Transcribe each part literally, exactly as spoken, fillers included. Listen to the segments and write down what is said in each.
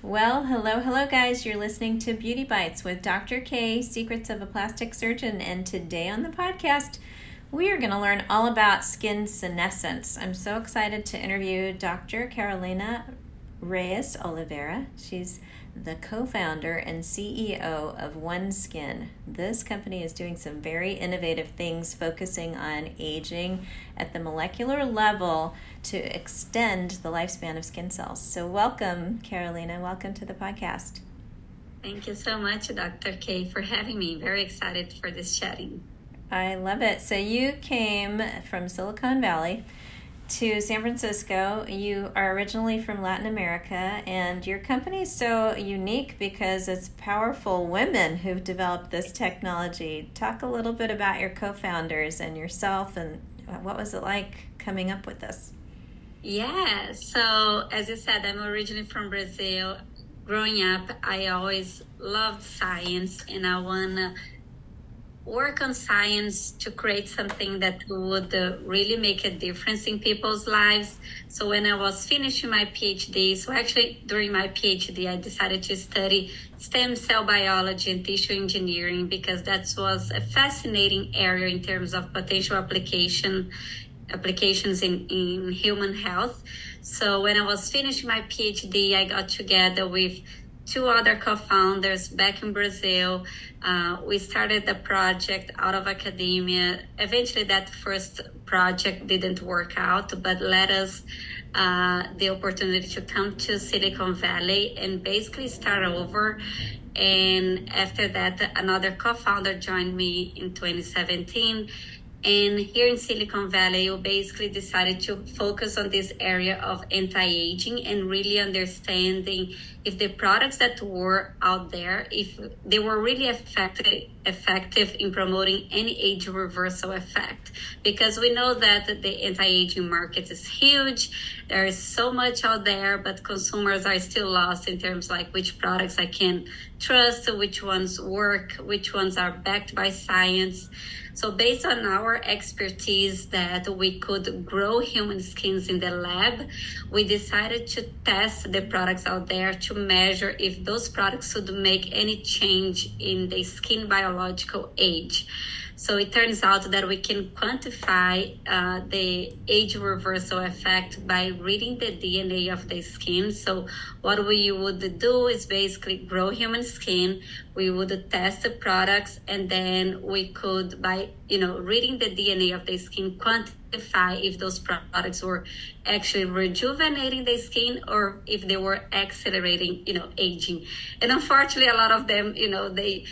Well, hello, hello, guys. You're listening to Beauty Bites with Doctor K, Secrets of a Plastic Surgeon. And today on the podcast, we are going to learn all about skin senescence. I'm so excited to interview Doctor Carolina Reyes Oliveira. She's the co-founder and C E O of OneSkin. This company is doing some very innovative things, focusing on aging at the molecular level to extend the lifespan of skin cells. So welcome, Carolina. Welcome to the podcast. Thank you so much, Doctor K, for having me. Very excited for this chatting. I love it. So you came from Silicon Valley to San Francisco. You are originally from Latin America, and your company is so unique because it's powerful women who've developed this technology. Talk a little bit about your co-founders and yourself, and what was it like coming up with this? Yeah, so as you said, I'm originally from Brazil. Growing up, I always loved science, and I want to work on science to create something that would uh, really make a difference in people's lives. So when I was finishing my PhD, so actually during my PhD, I decided to study stem cell biology and tissue engineering because that was a fascinating area in terms of potential application applications in, in human health. So when I was finishing my PhD, I got together with two other co-founders back in Brazil. Uh, we started the project out of academia. Eventually, that first project didn't work out, but led us uh, the opportunity to come to Silicon Valley and basically start over. And after that, another co-founder joined me in twenty seventeen. And here in Silicon Valley, we basically decided to focus on this area of anti-aging and really understanding if the products that were out there, if they were really effective, effective in promoting any age reversal effect. Because we know that the anti-aging market is huge. There is so much out there, but consumers are still lost in terms like which products I can trust, which ones work, which ones are backed by science. So based on our expertise that we could grow human skins in the lab, we decided to test the products out there to measure if those products would make any change in the skin biological age. So it turns out that we can quantify uh, the age reversal effect by reading the D N A of the skin. So what we would do is basically grow human skin. We would test the products, and then we could, by you know reading the D N A of the skin, quantify if those products were actually rejuvenating the skin or if they were accelerating, you know, aging. And unfortunately, a lot of them, you know, they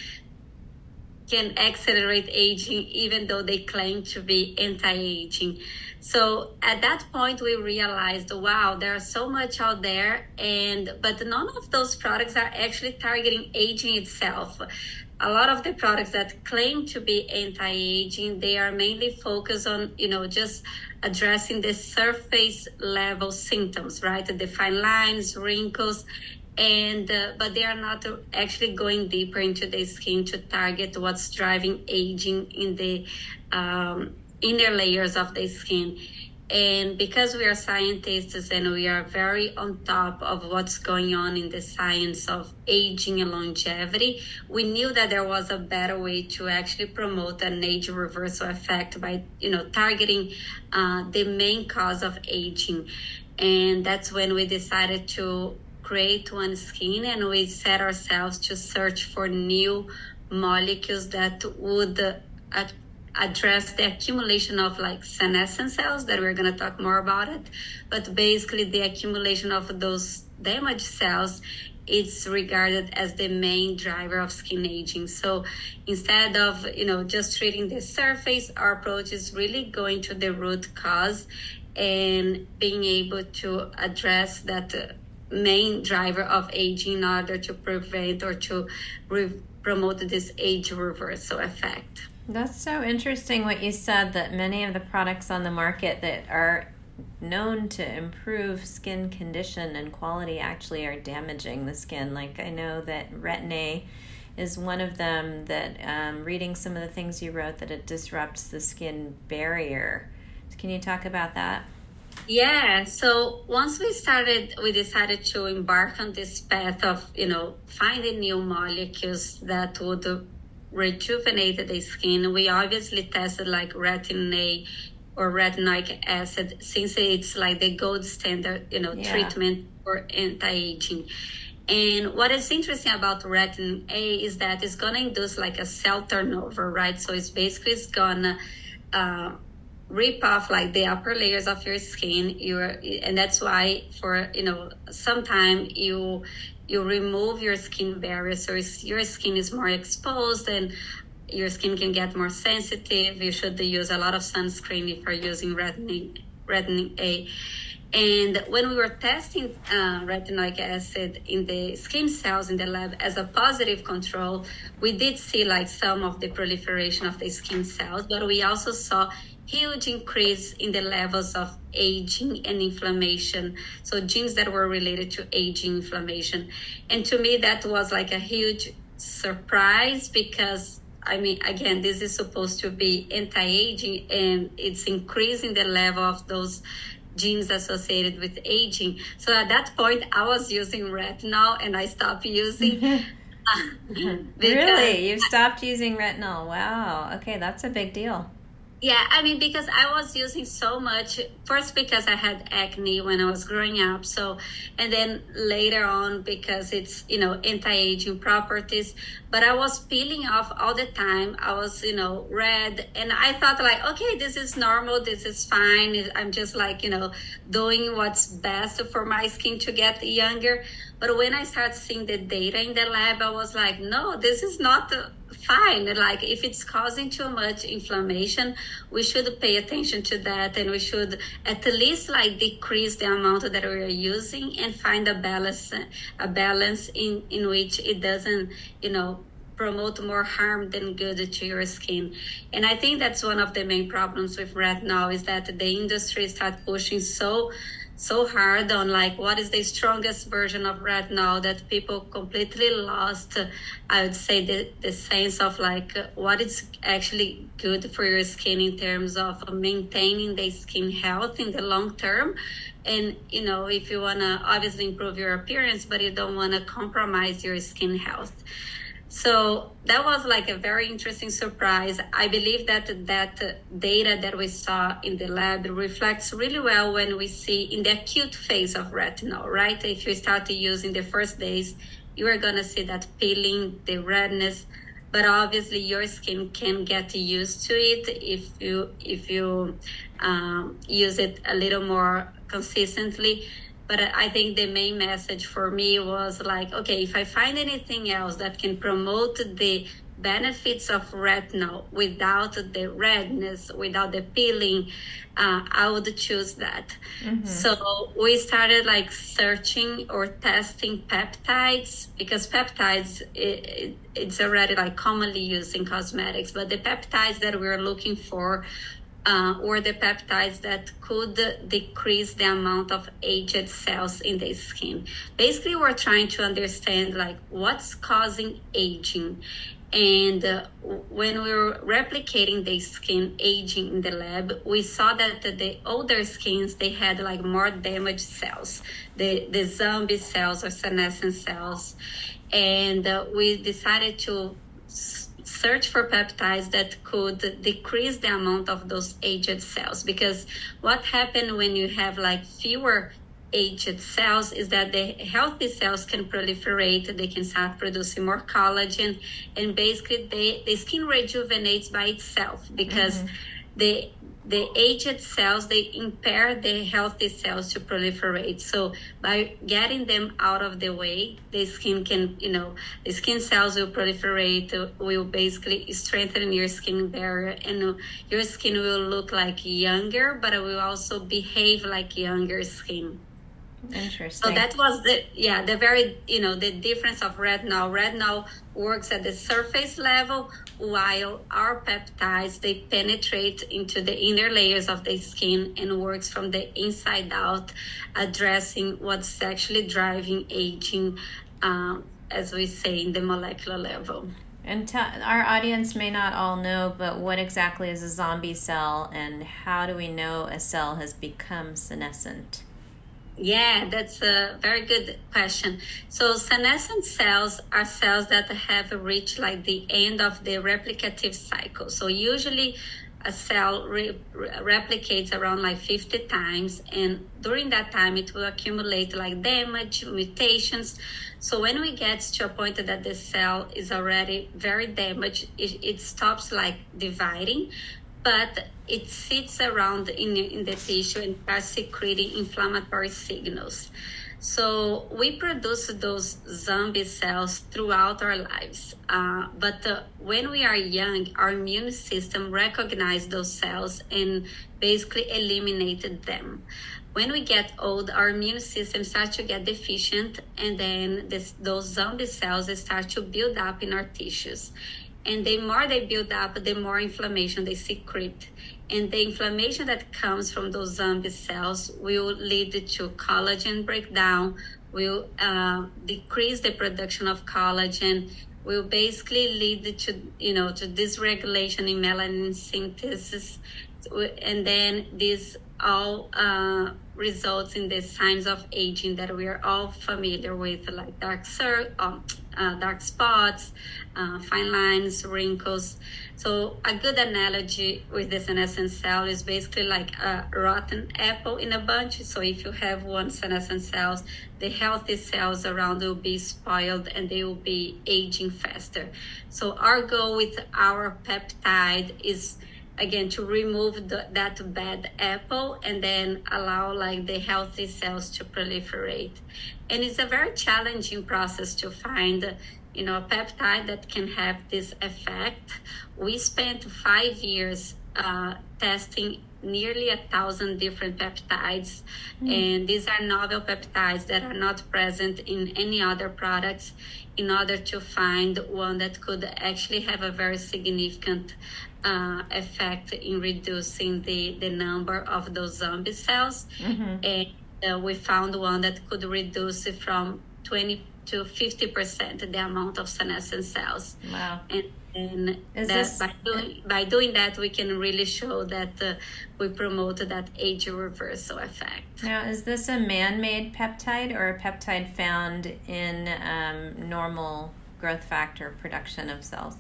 can accelerate aging even though they claim to be anti-aging. So at that point we realized, wow, there's so much out there, and but none of those products are actually targeting aging itself. A lot of the products that claim to be anti-aging, they are mainly focused on, you know, just addressing the surface level symptoms, right? The fine lines, wrinkles, and uh, but they are not actually going deeper into the skin to target what's driving aging in the um, inner layers of the skin. And because we are scientists and we are very on top of what's going on in the science of aging and longevity, we knew that there was a better way to actually promote an age reversal effect by, you know, targeting uh, the main cause of aging. And that's when we decided to create OneSkin, and we set ourselves to search for new molecules that would uh, address the accumulation of like senescent cells, that we're going to talk more about it, but basically the accumulation of those damaged cells, it's regarded as the main driver of skin aging. So instead of, you know, just treating the surface, our approach is really going to the root cause and being able to address that uh, main driver of aging in order to prevent or to re- promote this age reversal effect. That's so interesting what you said, that many of the products on the market that are known to improve skin condition and quality actually are damaging the skin. Like I know that Retin-A is one of them, that um, reading some of the things you wrote, that it disrupts the skin barrier. Can you talk about that? Yeah, so once we started, we decided to embark on this path of, you know, finding new molecules that would rejuvenate the skin. We obviously tested like retin A or retinoic acid, since it's like the gold standard, you know, yeah. treatment for anti-aging. And what is interesting about retin A is that it's going to induce like a cell turnover, right? So it's basically it's going to uh, rip off like the upper layers of your skin. You're, and that's why for, you know, sometime you you remove your skin barrier, so your skin is more exposed and your skin can get more sensitive. You should use a lot of sunscreen if you're using retin, retin A. And when we were testing uh, retinoic acid in the skin cells in the lab as a positive control, we did see like some of the proliferation of the skin cells, but we also saw huge increase in the levels of aging and inflammation. So genes that were related to aging, inflammation. And to me, that was like a huge surprise because, I mean, again, this is supposed to be anti-aging and it's increasing the level of those genes associated with aging. So at that point, I was using retinol and I stopped using. Really? You've stopped using retinol? Wow. Okay, that's a big deal. Yeah, I mean, because I was using so much, first because I had acne when I was growing up. So, and then later on because it's, you know, anti-aging properties, but I was peeling off all the time. I was, you know, red. And I thought like, okay, this is normal. This is fine. I'm just like, you know, doing what's best for my skin to get younger. But when I started seeing the data in the lab, I was like, no, this is not fine. Like if it's causing too much inflammation, we should pay attention to that. And we should at least like decrease the amount that we are using and find a balance, a balance in, in which it doesn't, you know, promote more harm than good to your skin. And I think that's one of the main problems with retinol is that the industry starts pushing so so hard on like what is the strongest version of retinol that people completely lost, I would say, the, the sense of like what is actually good for your skin in terms of maintaining the skin health in the long term. And, you know, if you want to obviously improve your appearance, but you don't want to compromise your skin health. So that was like a very interesting surprise. I believe that that data that we saw in the lab reflects really well when we see in the acute phase of retinol, right? If you start to use in the first days, you are going to see that peeling, the redness, but obviously your skin can get used to it if you, if you um, use it a little more consistently. But I think the main message for me was like, okay, if I find anything else that can promote the benefits of retinol without the redness, without the peeling, uh, I would choose that. Mm-hmm. So we started like searching or testing peptides because peptides, it, it, it's already like commonly used in cosmetics, but the peptides that we were looking for Uh, or the peptides that could decrease the amount of aged cells in the skin. Basically, we're trying to understand like what's causing aging. And uh, when we were replicating the skin aging in the lab, we saw that the, the older skins, they had like more damaged cells, the, the zombie cells or senescent cells. And uh, we decided to search for peptides that could decrease the amount of those aged cells, because what happened when you have like fewer aged cells is that the healthy cells can proliferate, they can start producing more collagen, and basically they, the skin rejuvenates by itself because mm-hmm. the the aged cells, they impair the healthy cells to proliferate. So by getting them out of the way, the skin can, you know, the skin cells will proliferate, will basically strengthen your skin barrier, and your skin will look like younger, but it will also behave like younger skin. Interesting. So that was the, yeah, the very, you know, the difference of retinol. Retinol works at the surface level, while our peptides, they penetrate into the inner layers of the skin and works from the inside out, addressing what's actually driving aging, um, as we say, in the molecular level. And t- our audience may not all know, but what exactly is a zombie cell, and how do we know a cell has become senescent? Yeah, that's a very good question. So senescent cells are cells that have reached like the end of the replicative cycle. So usually a cell re- replicates around like fifty times, and during that time it will accumulate like damage, mutations. So when we get to a point that the cell is already very damaged, it, it stops like dividing, but it sits around in, in the tissue and starts secreting inflammatory signals. So we produce those zombie cells throughout our lives. Uh, but uh, when we are young, our immune system recognizes those cells and basically eliminated them. When we get old, our immune system starts to get deficient, and then this, those zombie cells they start to build up in our tissues. And the more they build up, the more inflammation they secrete. And the inflammation that comes from those zombie cells will lead to collagen breakdown, will uh, decrease the production of collagen, will basically lead to, you know, to dysregulation in melanin synthesis. And then this all uh, results in the signs of aging that we are all familiar with, like dark cir- um, uh, dark spots, uh, fine lines, wrinkles. So a good analogy with the senescent cell is basically like a rotten apple in a bunch. So if you have one senescent cells, the healthy cells around will be spoiled and they will be aging faster. So our goal with our peptide is, again, to remove the, that bad apple and then allow like the healthy cells to proliferate. And it's a very challenging process to find, you know, a peptide that can have this effect. We spent five years uh, testing nearly a thousand different peptides, mm. and these are novel peptides that are not present in any other products, in order to find one that could actually have a very significant uh, effect in reducing the, the number of those zombie cells. Mm-hmm. And uh, we found one that could reduce it from twenty to fifty percent the amount of senescent cells. Wow. And, and Is that this... by, doing, by doing that, we can really show that uh, we promote that age reversal effect. Now, is this a man-made peptide or a peptide found in um, normal growth factor production of cells?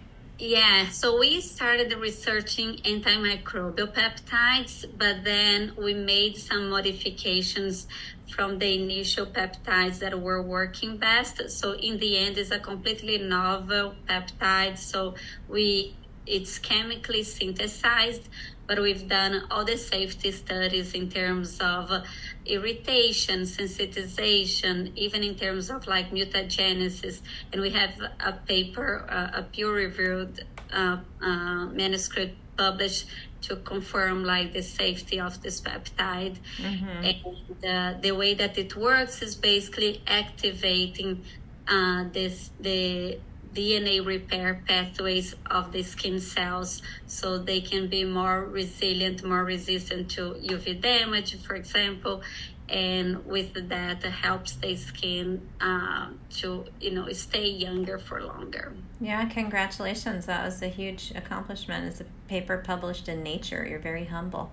Yeah, so we started researching antimicrobial peptides, but then we made some modifications from the initial peptides that were working best. So in the end, it's a completely novel peptide. So we it's chemically synthesized, but we've done all the safety studies in terms of irritation, sensitization, even in terms of like mutagenesis. And we have a paper, uh, a peer-reviewed uh, uh, manuscript published to confirm like the safety of this peptide. Mm-hmm. And uh, the way that it works is basically activating uh, this the D N A repair pathways of the skin cells so they can be more resilient, more resistant to U V damage, for example. And with that, it helps the skin uh, to, you know, stay younger for longer. Yeah, congratulations. That was a huge accomplishment. It's a paper published in Nature. You're very humble.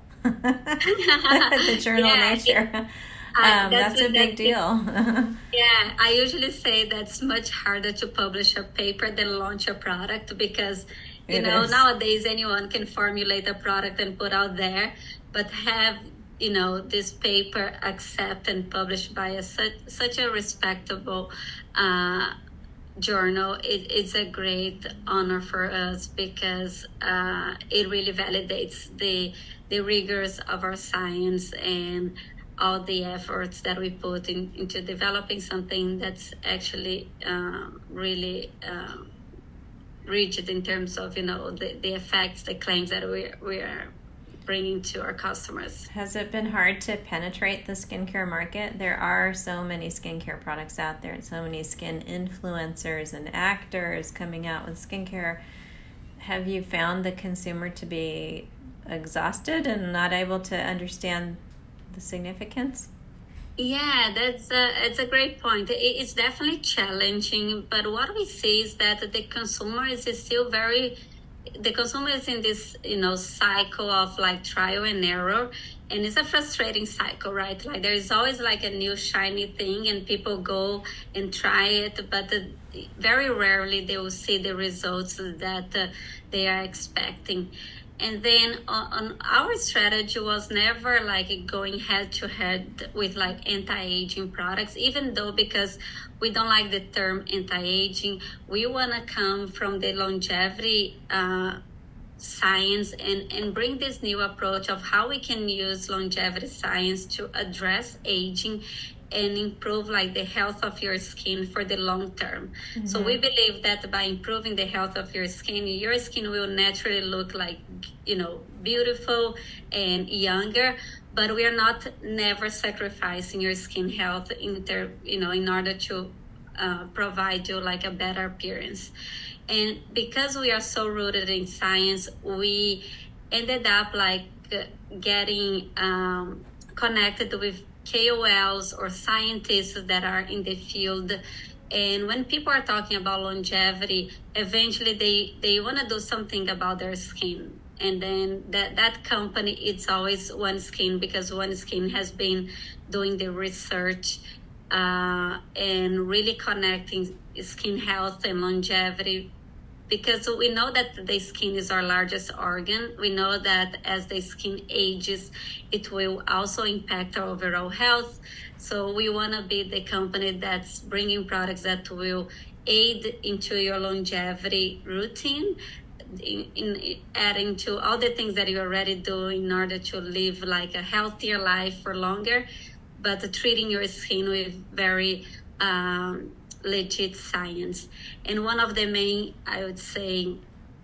The journal yeah, Nature. It, Um, that's, that's a big that's deal. Yeah, I usually say that's much harder to publish a paper than launch a product because, you it know, is. Nowadays anyone can formulate a product and put out there, but have, you know, this paper accepted and published by a, such, such a respectable uh, journal, it, it's a great honor for us because uh, it really validates the the rigors of our science and all the efforts that we put in, into developing something that's actually uh, really uh, rigid in terms of, you know, the, the effects, the claims that we we are bringing to our customers. Has it been hard to penetrate the skincare market? There are so many skincare products out there and so many skin influencers and actors coming out with skincare. Have you found the consumer to be exhausted and not able to understand the significance? Yeah, that's a, it's a great point. It, it's definitely challenging, but what we see is that the consumer is still very, the consumer is in this, you know, cycle of like trial and error, and it's a frustrating cycle, right? Like there is always like a new shiny thing, and people go and try it, but the, very rarely they will see the results that uh, they are expecting. And then on, on our strategy was never like going head to head with like anti-aging products, even though because we don't like the term anti-aging, we want to come from the longevity uh, science and, and bring this new approach of how we can use longevity science to address aging and improve like the health of your skin for the long term. Mm-hmm. So we believe that by improving the health of your skin, your skin will naturally look like, you know, beautiful and younger, but we are not never sacrificing your skin health in ter- you know, in order to uh, provide you like a better appearance. And because we are so rooted in science, we ended up like getting um, connected with K O Ls or scientists that are in the field. And when people are talking about longevity, eventually they, they want to do something about their skin. And then that, that company, it's always OneSkin, because OneSkin has been doing the research uh, and really connecting skin health and longevity, because we know that the skin is our largest organ. We know that as the skin ages, it will also impact our overall health. So we want to be the company that's bringing products that will aid into your longevity routine, in, in adding to all the things that you already do in order to live like a healthier life for longer, but treating your skin with very um, legit science. And one of the main, I would say,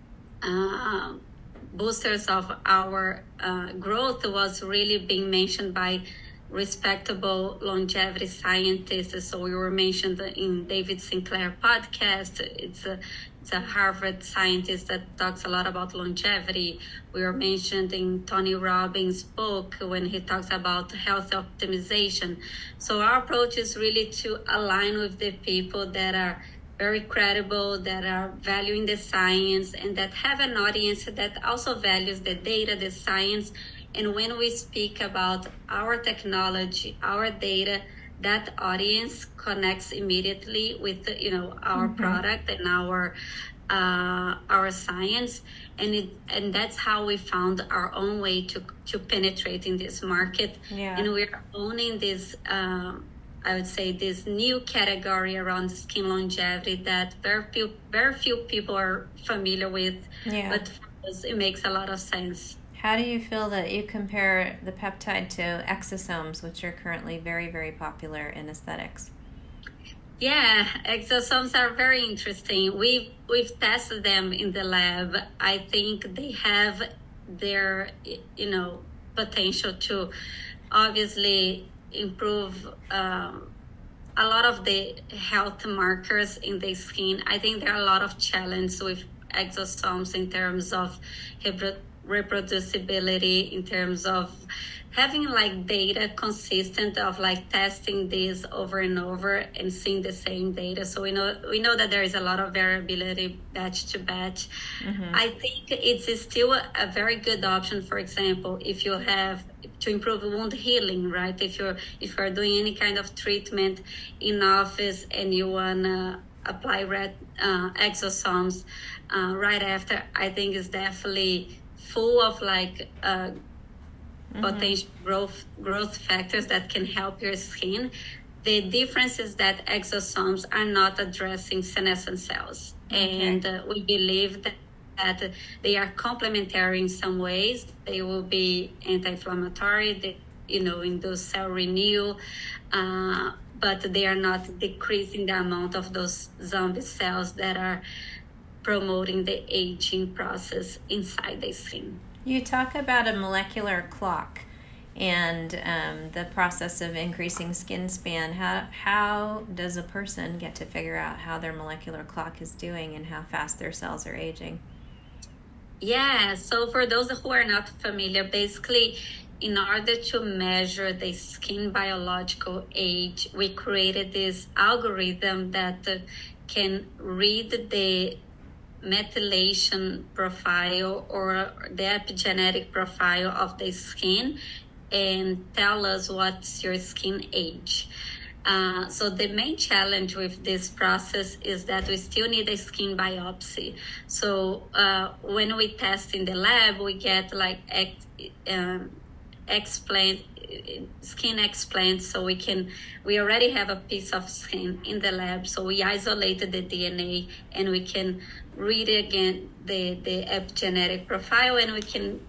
uh, boosters of our uh, growth was really being mentioned by respectable longevity scientists. So we were mentioned in David Sinclair podcast. It's a it's a Harvard scientist that talks a lot about longevity. We were mentioned in Tony Robbins' book when he talks about health optimization. So our approach is really to align with the people that are very credible, that are valuing the science, and that have an audience that also values the data, the science. And when we speak about our technology, our data, that audience connects immediately with, you know, our mm-hmm. product and our uh, our science, and it and that's how we found our own way to to penetrate in this market. Yeah. And we're owning this. Um, I would say this new category around skin longevity that very few very few people are familiar with. Yeah. But for us, it makes a lot of sense. How do you feel that you compare the peptide to exosomes, which are currently very, very popular in aesthetics? Yeah, exosomes are very interesting. We've, we've tested them in the lab. I think they have their, you know, potential to obviously improve um, a lot of the health markers in the skin. I think there are a lot of challenges with exosomes in terms of reproducibility, in terms of having like data consistent of like testing this over and over and seeing the same data. So we know we know that there is a lot of variability batch to batch. Mm-hmm. I think it's still a very good option. For example, if you have to improve wound healing, right? If you're if you're doing any kind of treatment in office and you wanna apply red uh, exosomes uh, right after, I think it's definitely full of like uh, mm-hmm. potential growth growth factors that can help your skin. The difference is that exosomes are not addressing senescent cells, okay. and uh, we believe that, that they are complementary in some ways. They will be anti-inflammatory, they, you know, induce cell renewal, uh, but they are not decreasing the amount of those zombie cells that are promoting the aging process inside the skin. You talk about a molecular clock and um, the process of increasing skin span. How how does a person get to figure out how their molecular clock is doing and how fast their cells are aging? Yeah, so for those who are not familiar, basically in order to measure the skin biological age, we created this algorithm that uh, can read the methylation profile or the epigenetic profile of the skin and tell us what's your skin age. Uh, so the main challenge with this process is that we still need a skin biopsy. So uh, when we test in the lab, we get like ex, um, explant, skin explants, so we can, we already have a piece of skin in the lab, so we isolated the D N A and we can read again the, the epigenetic profile and we can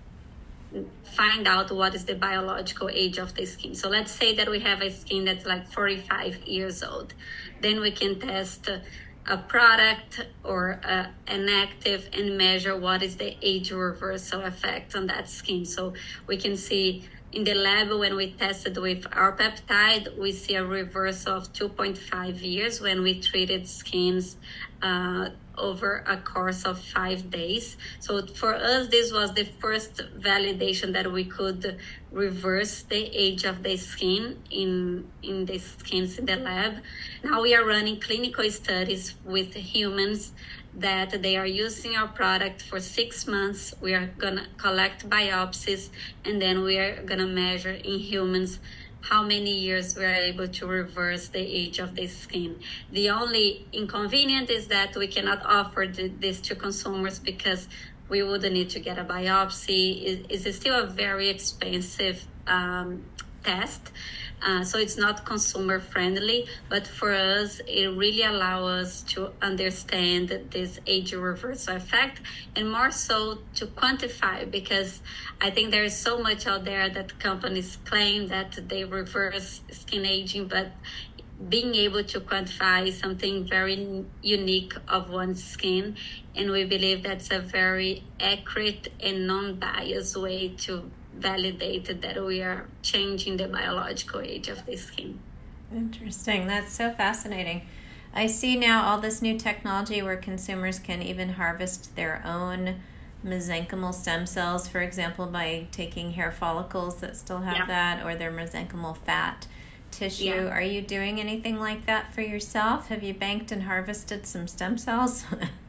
find out what is the biological age of the skin. So let's say that we have a skin that's like forty-five years old. Then we can test a, a product or a, an active and measure what is the age reversal effect on that skin. So we can see in the lab when we tested with our peptide, we see a reversal of two point five years when we treated skins uh, over a course of five days. So for us, this was the first validation that we could reverse the age of the skin in, in the skins in the lab. Now we are running clinical studies with humans that they are using our product for six months. We are gonna collect biopsies and then we are gonna measure in humans how many years we are able to reverse the age of the skin. The only inconvenience is that we cannot offer the, this to consumers because we would need to get a biopsy. It, it's still a very expensive um, test. Uh, so it's not consumer friendly, but for us, it really allows us to understand this age reversal effect and more so to quantify, because I think there is so much out there that companies claim that they reverse skin aging, but being able to quantify something very unique of one's skin. And we believe that's a very accurate and non-biased way to validated that we are changing the biological age of the skin. Interesting. That's so fascinating. I see now all this new technology where consumers can even harvest their own mesenchymal stem cells, for example, by taking hair follicles that still have yeah. that, or their mesenchymal fat tissue. Yeah. Are you doing anything like that for yourself? Have you banked and harvested some stem cells?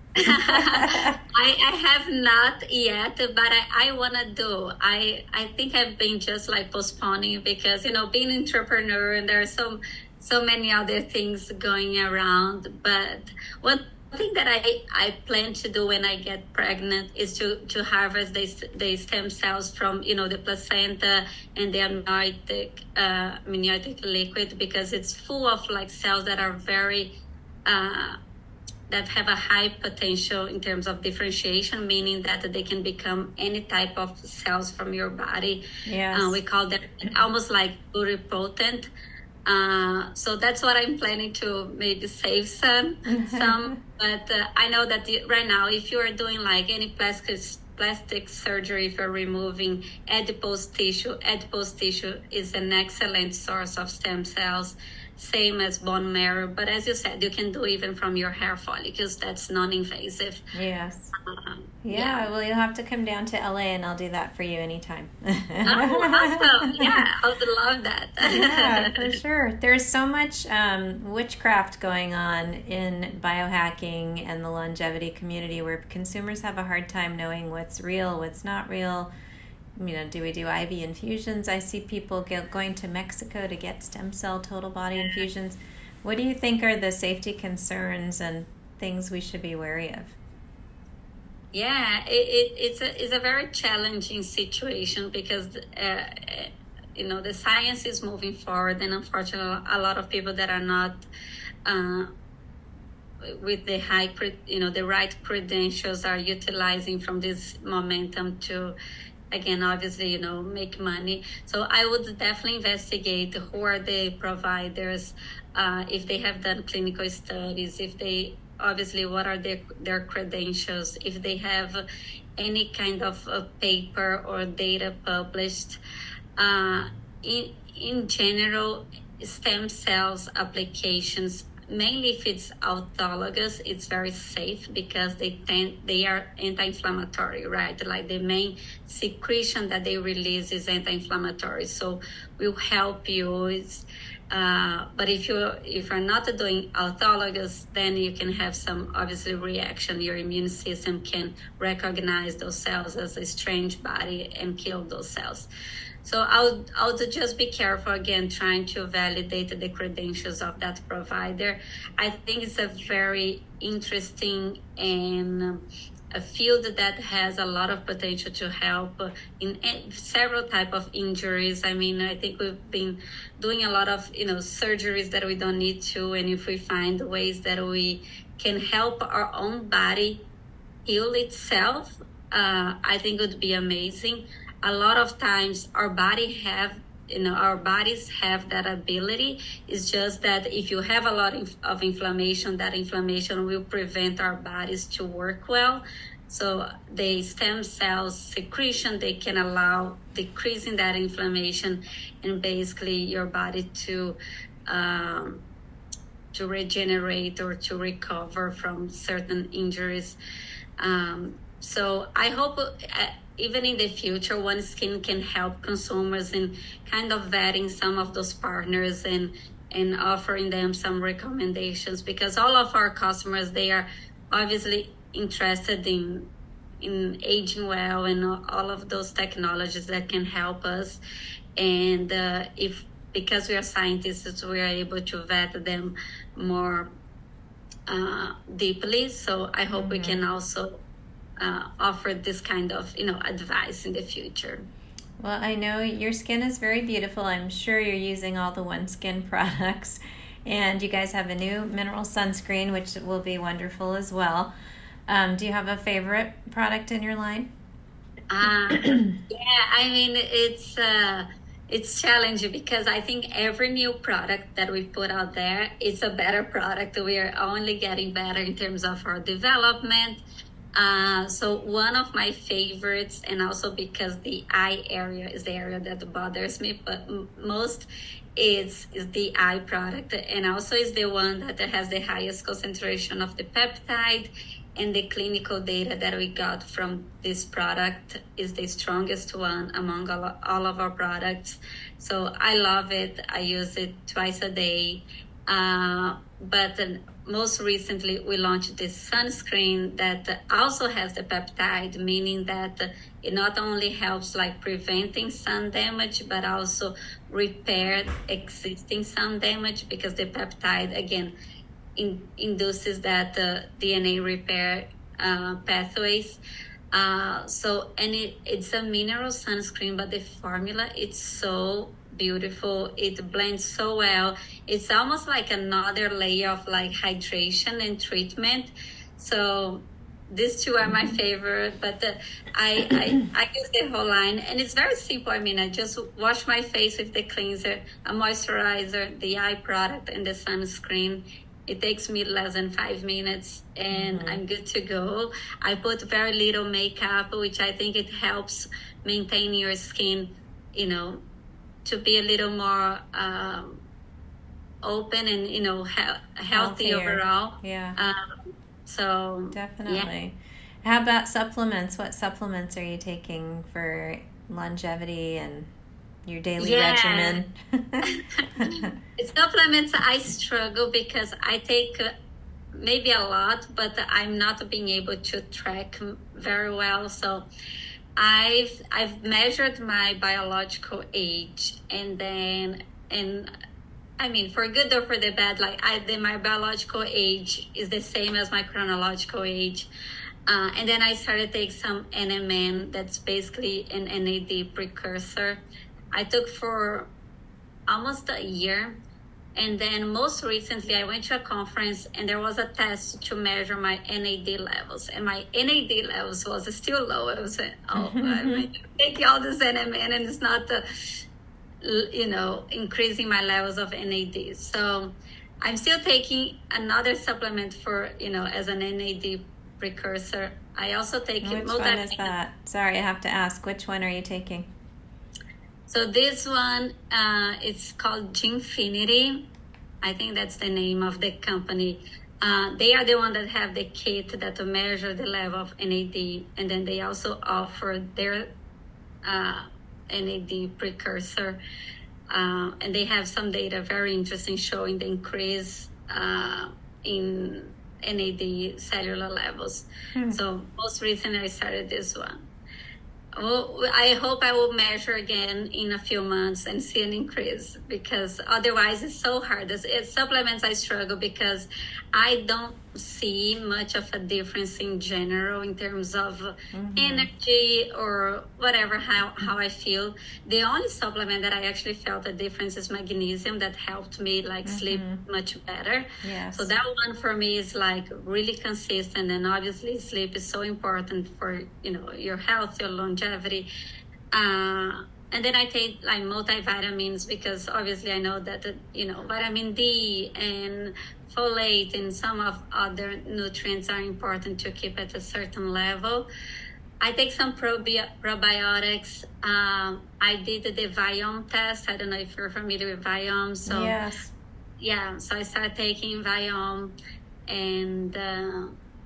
I, I have not yet, but I, I want to do. I, I think I've been just like postponing because, you know, being an entrepreneur and there are so, so many other things going around. But one thing that I, I plan to do when I get pregnant is to, to harvest the, the stem cells from, you know, the placenta and the amniotic, uh, amniotic liquid, because it's full of like cells that are very... Uh, that have a high potential in terms of differentiation, meaning that they can become any type of cells from your body. Yes. Uh, we call them almost like pluripotent. Uh, so that's what I'm planning to maybe save some. some. But uh, I know that the, right now, if you are doing like any plastic plastic surgery, if you're removing adipose tissue, adipose tissue is an excellent source of stem cells. Same as bone marrow, but as you said, you can do even from your hair follicles. That's non-invasive. Yes. Um, yeah, yeah. Well, you'll have to come down to L A and I'll do that for you anytime. Oh, awesome. Yeah, I would love that. Yeah, for sure. There's so much um, witchcraft going on in biohacking and the longevity community where consumers have a hard time knowing what's real, what's not real. You know, do we do I V infusions? I see people get, going to Mexico to get stem cell total body infusions. What do you think are the safety concerns and things we should be wary of? Yeah, it, it, it's a it's a very challenging situation because, uh, you know, the science is moving forward, and unfortunately, a lot of people that are not uh, with the high, you know, the right credentials are utilizing from this momentum to, again, obviously, you know, make money. So I would definitely investigate who are the providers, uh, if they have done clinical studies, if they, obviously, what are their, their credentials, if they have any kind of a paper or data published. Uh, in, in general, stem cells applications mainly if it's autologous, it's very safe because they tend they are anti-inflammatory, right? Like the main secretion that they release is anti-inflammatory, so will help you. It's, uh, but if you if you're not doing autologous, then you can have some obviously reaction. Your immune system can recognize those cells as a strange body and kill those cells. So I would, I would just be careful, again, trying to validate the credentials of that provider. I think it's a very interesting and a field that has a lot of potential to help in several type of injuries. I mean, I think we've been doing a lot of, you know, surgeries that we don't need to. And if we find ways that we can help our own body heal itself, uh, I think it would be amazing. A lot of times our body have, you know, our bodies have that ability. It's just that if you have a lot of inflammation, that inflammation will prevent our bodies to work well. So the stem cells secretion, they can allow decreasing that inflammation and basically your body to um, to regenerate or to recover from certain injuries. Um, so I hope uh, even in the future, OneSkin can help consumers in kind of vetting some of those partners and and offering them some recommendations, because all of our customers, they are obviously interested in in aging well and all of those technologies that can help us. And uh, if because we are scientists, we are able to vet them more uh, deeply. So I hope mm-hmm. we can also uh, offer this kind of, you know, advice in the future. Well, I know your skin is very beautiful. I'm sure you're using all the OneSkin products. And you guys have a new mineral sunscreen, which will be wonderful as well. Um, do you have a favorite product in your line? Uh, yeah, I mean, it's uh, it's challenging because I think every new product that we put out there, it's a better product. We are only getting better in terms of our development. Uh, so one of my favorites, and also because the eye area is the area that bothers me, but m- most is, is the eye product, and also is the one that has the highest concentration of the peptide, and the clinical data that we got from this product is the strongest one among all, all of our products. So I love it. I use it twice a day. Uh, but uh, most recently, we launched this sunscreen that also has the peptide, meaning that it not only helps like preventing sun damage, but also repair existing sun damage, because the peptide, again, in, induces that uh, D N A repair uh, pathways. Uh, so, and it, it's a mineral sunscreen, but the formula, it's so beautiful. It blends so well. It's almost like another layer of like hydration and treatment. So these two are my favorite, but uh, I, I I use the whole line, and it's very simple. I mean, I just wash my face with the cleanser, a moisturizer, the eye product, and the sunscreen. It takes me less than five minutes and mm-hmm. I'm good to go. I put very little makeup, which I think it helps maintain your skin, you know, to be a little more um, open and, you know, he- healthy Healthier. overall. Yeah. Um, so definitely. Yeah. How about supplements? What supplements are you taking for longevity and your daily yeah. regimen? Supplements, I struggle because I take uh, maybe a lot, but I'm not being able to track very well. So I've I've measured my biological age, and then and I mean, for good or for the bad, like I then my biological age is the same as my chronological age. Uh, and then I started taking some N M N, that's basically an N A D precursor. I took for almost a year. And then most recently, I went to a conference and there was a test to measure my N A D levels. And my N A D levels was still low. I was saying, oh, I mean, taking all this N M N and it's not, uh, you know, increasing my levels of N A D. So I'm still taking another supplement for, you know, as an N A D precursor. I also take Which multi- one is that? Sorry, I have to ask. Which one are you taking? So this one, uh, it's called Ginfinity, I think that's the name of the company. Uh, they are the one that have the kit that measure the level of N A D, and then they also offer their uh, N A D precursor, uh, and they have some data very interesting showing the increase uh, in N A D cellular levels. Hmm. So most recently I started this one. Well, I hope I will measure again in a few months and see an increase, because otherwise it's so hard. It's, it's supplements I struggle because I don't see much of a difference in general in terms of mm-hmm. energy or whatever, how, how I feel. The only supplement that I actually felt a difference is magnesium, that helped me like mm-hmm. sleep much better. Yes. So that one for me is like really consistent, and obviously sleep is so important for, you know, your health, your longevity. Uh, and then I take like multivitamins because obviously I know that, the, you know, vitamin D and folate and some of other nutrients are important to keep at a certain level. I take some probi- probiotics. Um, I did the Viome test. I don't know if you're familiar with Viome. So yes. Yeah, so I started taking Viome, and uh,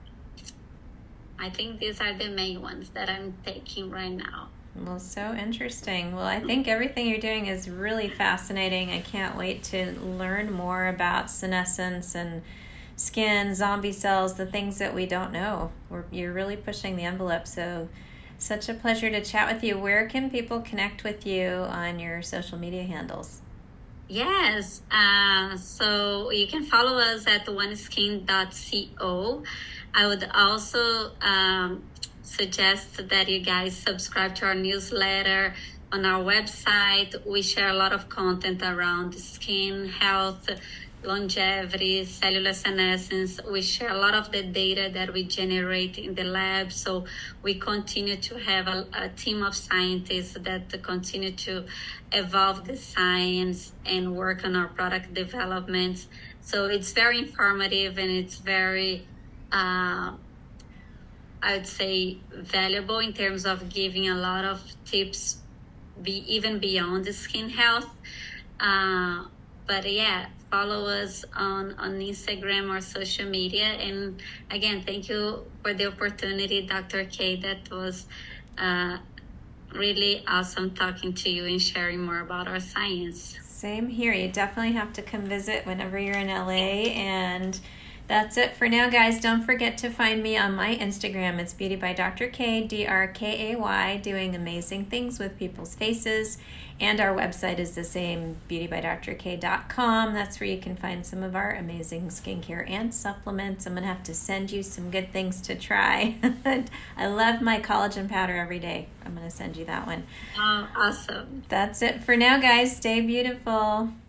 I think these are the main ones that I'm taking right now. Well, so interesting. Well, I think everything you're doing is really fascinating. I can't wait to learn more about senescence and skin, zombie cells, the things that we don't know. We're, you're really pushing the envelope. So, such a pleasure to chat with you. Where can people connect with you on your social media handles? Yes. Uh, so you can follow us at one skin dot co. I would also um, suggest that you guys subscribe to our newsletter on our website. We share a lot of content around skin health, longevity, cellular senescence. We share a lot of the data that we generate in the lab. So we continue to have a, a team of scientists that continue to evolve the science and work on our product developments. So it's very informative, and it's very uh, I would say valuable in terms of giving a lot of tips, be even beyond the skin health. Uh, but yeah, follow us on, on Instagram or social media. And again, thank you for the opportunity, Doctor K. That was uh, really awesome talking to you and sharing more about our science. Same here. You definitely have to come visit whenever you're in L A. And that's it for now, guys. Don't forget to find me on my Instagram. It's Beauty by Doctor K, D R K A Y, doing amazing things with people's faces. And our website is the same, beauty by dr k dot com. That's where you can find some of our amazing skincare and supplements. I'm going to have to send you some good things to try. I love my collagen powder every day. I'm going to send you that one. Oh, awesome. That's it for now, guys. Stay beautiful.